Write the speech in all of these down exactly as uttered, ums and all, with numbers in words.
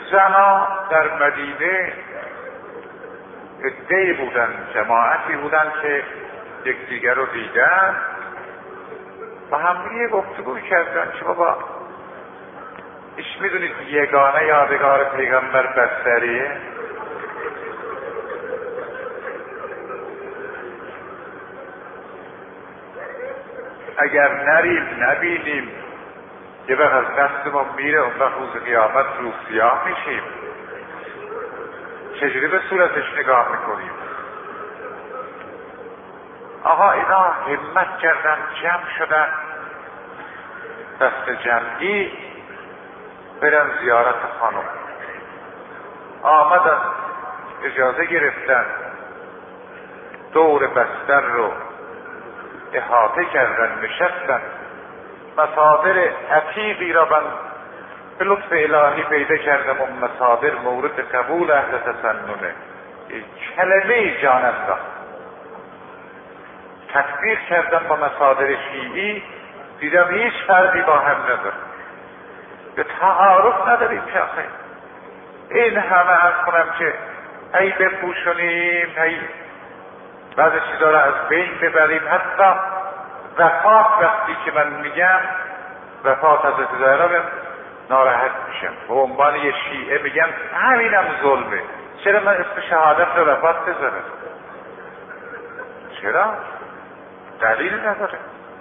زنها در مدینه عده‌ای بودن، جماعتی بودن که یکدیگر رو دیدن و هم یه گفتگو کردن که بابا ایش میدونید یگانه یادگار پیغمبر بستریه؟ اگر نریم نبینیم یه وقت از دستمون میره، اون وقت روز قیامت رو سیاه میشیم. چجوری به صورتش نگاه میکنیم؟ آقا اینا همت کردن، جمع شدن، دست جمعی برن زیارت خانم. آمدن اجازه گرفتن، دور بستر رو احاطه کردن، نشستن. مصادر عتیقی را من به لطف الهی پیدا کردم، اون مصادر مورد قبول اهل تسننه. کلمه جان الله تطبیق کردم با مصادر شیعی، دیدم هیچ فرقی با هم نداره. به تعارف نداریم که آخه این همه از کنم که ای بپوشونیم، ای بعض چیزا را از بین ببریم. حتی وفات وقتی که من میگم وفات حضرت زهرا ناراحت میشم، به عنوان یه شیعه میگم همینم ظلمه. چرا من اسم شهادت رو وفات بذارم؟ چرا؟ دلیل نداره.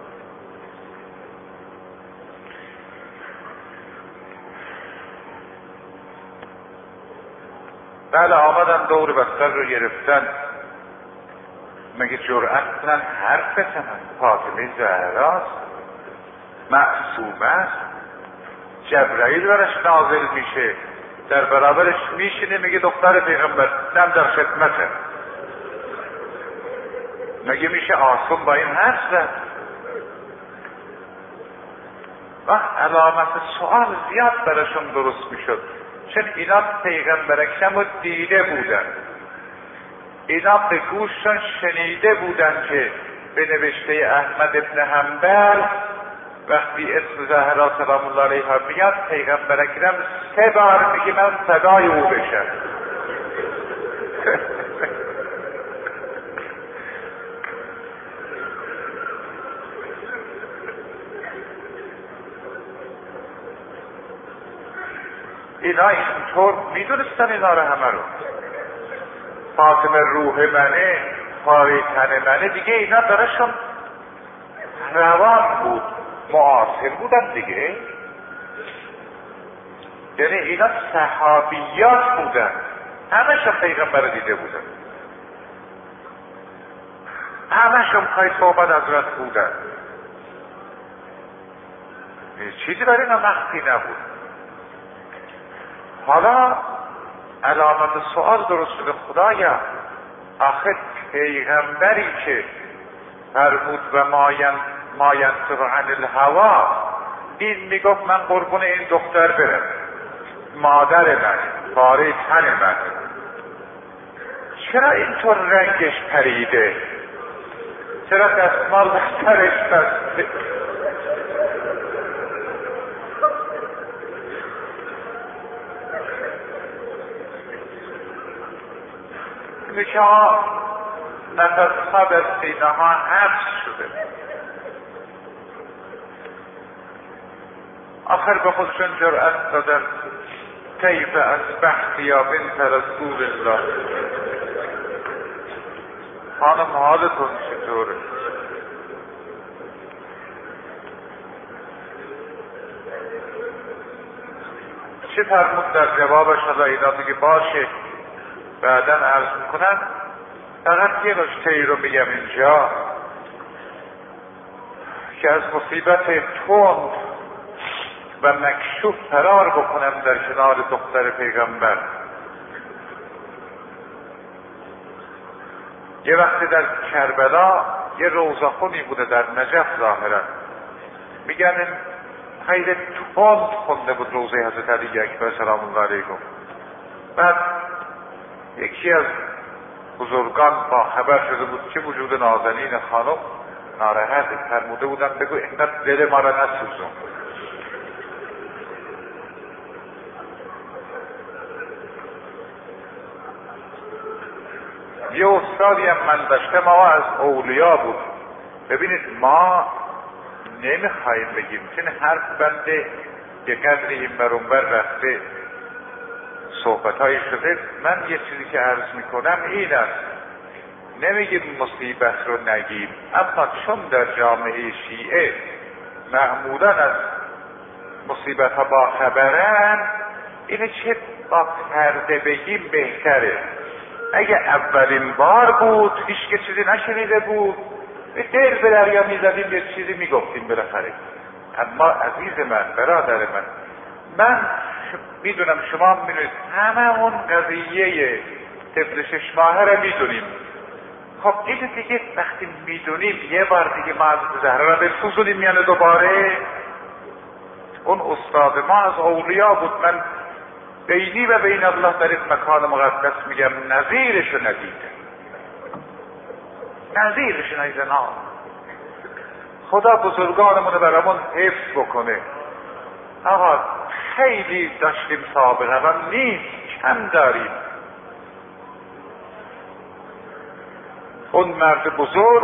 بله آمدن دور بستر رو گرفتن، مگه جرأت کنن حرف بزنن؟ فاطمه زهراست، معصومه است، جبرائیل برش نازل میشه، در برابرش میشینه میگه دختر پیغمبر نم در خدمته. مگه میشه آسون با این حرف زد؟ و علامت سوال زیاد براشون درست میشد، چون اینا پیغمبر اکرم رو دیده بودن، اینا به گوششون شنیده بودن که به نوشته احمد ابن حنبل وقتی اسم زهرا سلام الله علیها میاد پیغمبر اکرم سه بار میگه من صدای او بشم. اینا اینطور میدونستن اینا رو همه رو. فاطمه روح منه، پاره تن منه، دیگه اینا درشون روان بود، معاصر بودن دیگه. یعنی اینا صحابیات بودن، همشون پیغمبر دیده بودن، همشون پای صحبت حضرت بودن، چیزی برای اینا مخفی نبود. حالا علامت سؤال درست شده، خدایا آخه پیغمبری که فرمود و ما ینطق عن الهوا، این میگفت من قربون این دختر برم، مادر من، پاره تن من، چرا اینطور رنگش پریده؟ چرا دستمال بسترش بسته؟ که ها نفس ها در سینه ها حبس شده. آخر به خودشون جرأت دادن کیف اصبحت یا بنت رسول الله، خانم حالتون چطوره؟ چه فرمود در جوابش؟ حالا اینا دیگه باشه بعداً عرض میکنن. فقط یه نکته ای رو میگم اینجا که از مصیبت تند و مکشوف فرار بکنم در کنار دختر پیغمبر. یه وقتی در کربلا یه روزخونی بوده در نجف ظاهرا، میگن این خیلی تند خونده بود روزه حضرت علی اکبر سلام الله علیه. بعد یکی از بزرگان با خبر شده بود که وجود نازنین خانم ناراحت، فرموده بودن بگو اینقدر دل ما را نسوزون. یه استادی هم من داشتم آقا از اولیا بود. ببینید ما نمیخوایم بگیم چون حرف بنده یه قدری این بر اون بر رفته صحبت‌های شده. من یه چیزی که عرض میکنم این است، نمیگیم مصیبت رو نگیم، اما چون در جامعه شیعه معمولا از مصیبت ها با خبرن، اینه چه با کرده بگیم بهتره. اگه اولین بار بود هیچ که چیزی نشنیده بود، به دل به دریا میزدیم یه چیزی میگفتیم بالاخره. اما عزیز من، برادر من، من میدونم شما میدونید همه اون قضیه طفل شش ماهه رو میدونیم. خب این دیگه وقتی میدونیم یه بار دیگه ما از زهرا رو بسوزونیم یعنی دوباره. اون استاد ما از اولیا بود، من بینی و بین الله در این مکان مقدس میگم نظیرشو ندیدم، نظیرشو ندیدم. خدا بزرگانمون رو برامون حفظ بکنه. آقا خیلی داشتیم سابقه و نیست، کم داریم. اون مرد بزرگ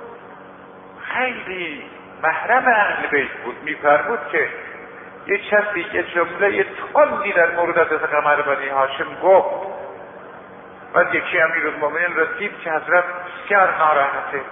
خیلی محرم اهل بیت بود، میفرمود که یه کسی یه جمله یه تندی در مورد حضرت قمر بنی هاشم گفت، بعد یکی امیرالمومنین رسید که حضرت بسیار ناراحته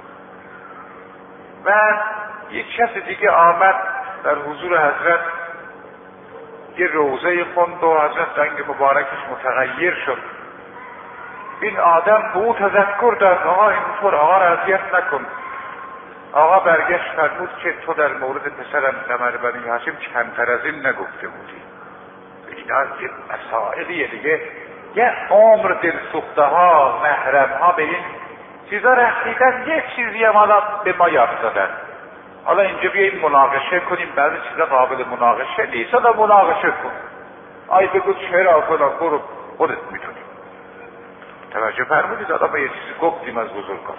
و یک کسی دیگه آمد در حضور حضرت یه روزه خوند و حضرت رنگ مبارکش متغیر شد. این آدم به او تذکر داد آقا اینطور آقا را اذیت نکن. آقا برگشت فرمود که تو در مورد پسرم قمر بنی هاشم کمتر از این نگفته بودی. اینا یه مسائلیه دیگه، یه عمر دلسوخته ها محرم ها به این چیزا رسیدن، یه چیزی هم حالا به ما یاد دادن. حالا اینجا بیاییم مناقشه کنیم، بعضی چیزا قابل مناقشه نیست، حالا مناقشه کن. آی بگو چرا فلان، برو خودت میتونی. توجه فرمودید؟ حالا ما یه چیزی گفتیم از بزرگان،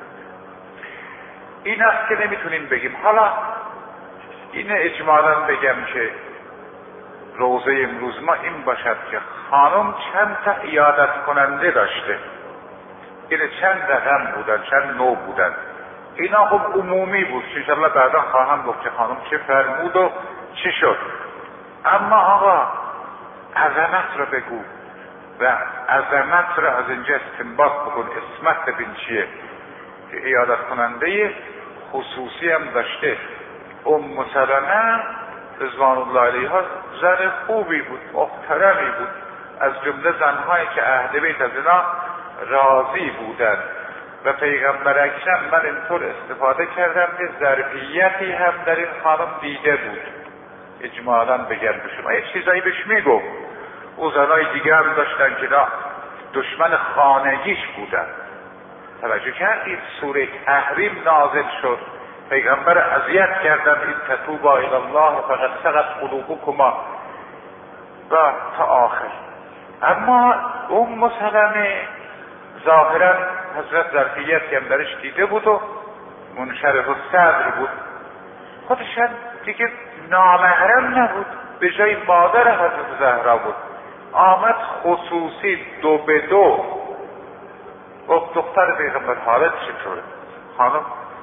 این است که نمیتونیم بگیم. حالا این اجمالاً بگم که روزه امروز ما این باشد که خانم چند تا عیادت کننده داشته، این چند رقم بودن، چند نوع بودن. اینا خب عمومی بود، انشاءالله بعدا خواهم گفت که خانم چه فرمود و چی شد. اما آقا عظمت رو بگو و عظمت رو از اینجا استنباط بکن، اسمت ببین چیه. که عیادت کننده خصوصی هم داشته. ام سلمه رضوان الله علیها زن خوبی بود، محترمی بود، از جمله زنهایی که اهل بیت از اینا راضی بودند و پیغمبر اکرم من اینطور استفاده کردم که ظرفیتی هم در این خانم دیده بود. اجمالاً بگم به شما یه چیزایی بهش میگو. او زنهای دیگه هم داشتن که دشمن خانگیش بودن. توجه کردید سوره تحریم نازل شد، پیغمبر اذیت کردن، این تتوبا الی الله فقد سقط قلوبکما و تا آخر. اما ام سلمه ظاهرا حضرت ظرفیت که درش دیده بود و منشرح الصدر بود، خودشان دیگه نامحرم نبود، به جای مادر حضرت زهرا بود. آمد خصوصی دو به دو گفت دختر پیغمبر حالت چطوره؟ خانم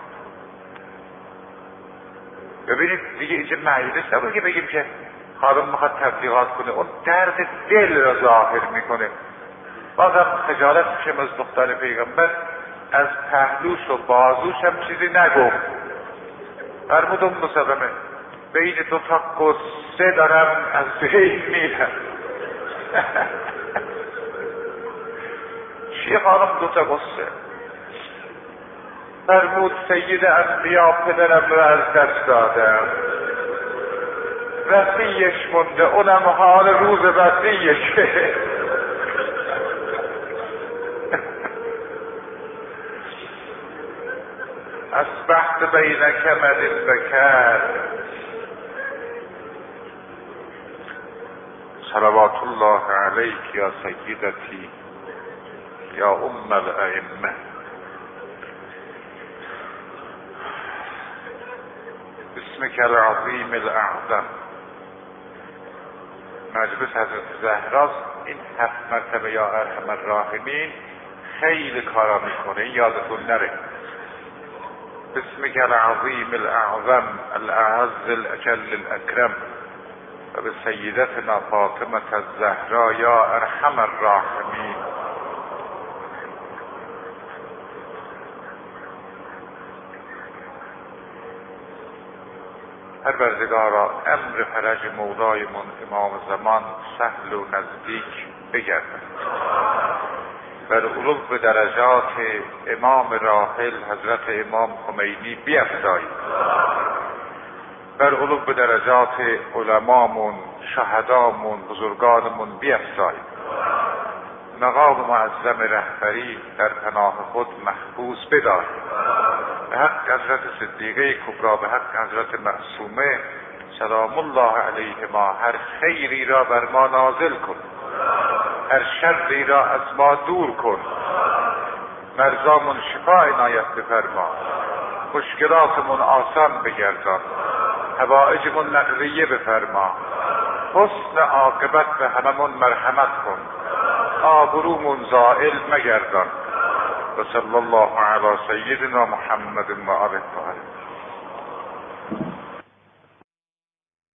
ببینید دیگه اینجا مجلس نبود که بگیم که خانم میخواد تبلیغات کنه، اون درد دل را ظاهر میکنه. بازم خجالت میشم از دختر پیغمبر، از پهلوش و بازوش هم چیزی نگفت. فرمود ام سلمه بین دو تا قصه دارم از بین میرم. چیه خانم دو تا قصه؟ فرمود سید انبیا پدرم رو از دست دادم، وصیش مونده، اونم حال روز وصیشه. اصبحت بینک مدین بکر صلوات الله علیک یا سیدتی یا ام الائمه. بسمک العظیم الاعظم. مجلس حضرت زهراست. این هفت مرتبه یا ارحم الراحمین خیلی کارا میکنه، یادتون نره. بسمك العظیم الاعظم الاعز الاجل الاکرم و به سیدتنا فاطمه الزهرا یا ارحم الراحمین. پروردگارا امر فرج مولایمون امام زمان سهل و نزدیک بگردد، بر علو به درجات امام راحل حضرت امام خمینی بیفزایید، بر علو به درجات علمامون، شهدامون، بزرگانمون بیفزایید. مقام معظم رهبری در پناه خود محفوظ بدارید. به حق حضرت صدیقه کبری، به حق حضرت معصومه سلام الله علیهما هر خیری را بر ما نازل کن، هر شری را از ما دور کن، مرزامون شفا عنایت بفرما، مشکلاتمون آسان بگردان، حوائجمون نقضیه بفرما، حسن عاقبت به هممون مرحمت کن، آبرومون زائل مگردان. و صلی الله علی سیدنا محمد و آله الطاهرین.